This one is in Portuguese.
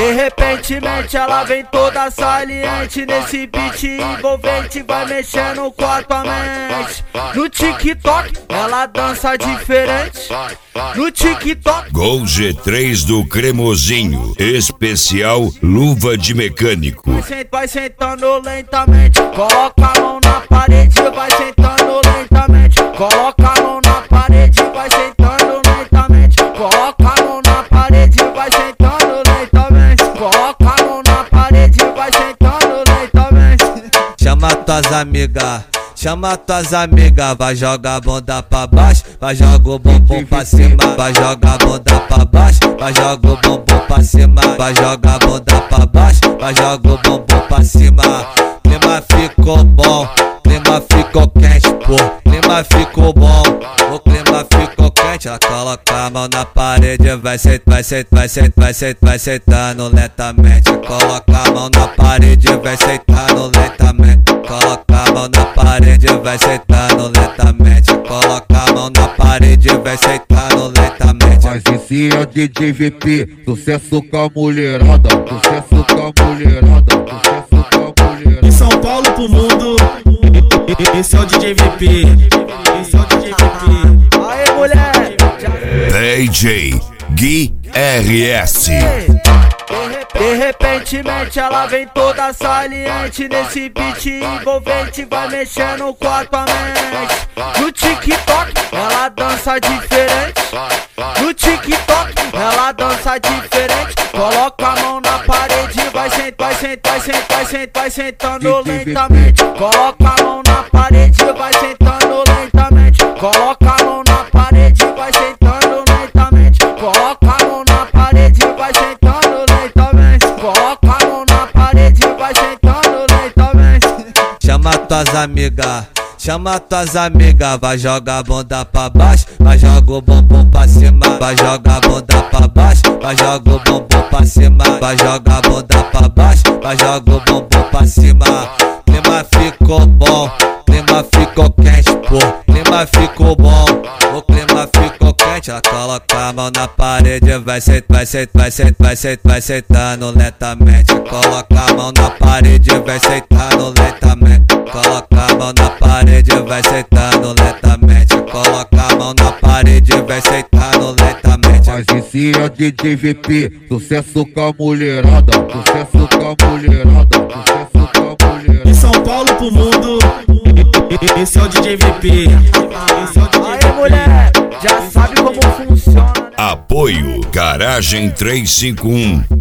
De repentemente ela vem toda saliente, nesse beat envolvente vai mexendo com a tua mente. No TikTok ela dança diferente, no TikTok. Gol G3 do Cremosinho, especial luva de mecânico. Vai sentando lentamente, coloca a mão na parede, vai sentando lentamente, coloca a mão na parede, vai sentando lentamente, coloca a mão na parede, vai sentando lentamente, coloca a mão na parede, vai sentando lentamente. Chama tuas amigas, chama tuas amigas, vai jogar a bunda pra baixo, vai jogar o bumbum pra cima, vai jogar a bunda pra baixo, vai jogar o bumbum pra cima, vai jogar a bunda pra baixo, vai jogar o bumbum pra cima. Clima ficou bom, clima ficou quente, pô, clima ficou bom, o clima ficou quente. Ela coloca a mão na parede, vai sentando lentamente. Coloca a mão na parede, vai sentando lentamente. Coloca a mão na parede, vai sentando lentamente. Coloca a mão na parede, vai sentando lentamente. Mas esse é o DJ VP, sucesso com a mulherada, sucesso com a mulherada, sucesso com a mulherada. De São Paulo pro mundo, esse é o DJ VP, esse é o DJ VP. Aê mulher, DJ Gui RS. de repentemente ela vem toda saliente, nesse beat envolvente vai mexendo com a tua mente. No TikTok ela dança diferente, no TikTok ela dança diferente, coloca a mão na parede, vai sentando lentamente, coloca a mão na parede, vai sentando lentamente, coloca a mão na parede, vai sentando lentamente, coloca a mão na parede, vai sentando lentamente, coloca a mão na parede, vai sentando lentamente. Chama tuas amigas, chama tuas amigas, vai jogar a bunda pra baixo, vai jogar o bumbum pra cima, vai jogar a bunda pra baixo, vai jogar o bumbum pra cima, vai jogar a bunda pra baixo, vai jogar o bumbum pra cima. Clima ficou bom, clima ficou quente, pô, clima ficou bom, o clima ficou quente. Ela coloca a mão na parede, vai sentando lentamente. Coloca a mão na parede, vai sentando lentamente. Coloca a mão na parede, vai sentando lentamente. Coloca a mão na parede, vai sentando lentamente. Mas esse é o DJ VP, sucesso com a mulherada, sucesso com a mulherada, sucesso com a mulherada. De São Paulo pro mundo, esse é o DJ VP, esse é o DJ VP. Aê mulher, já sabe como funciona, né? Apoio Garagem 351.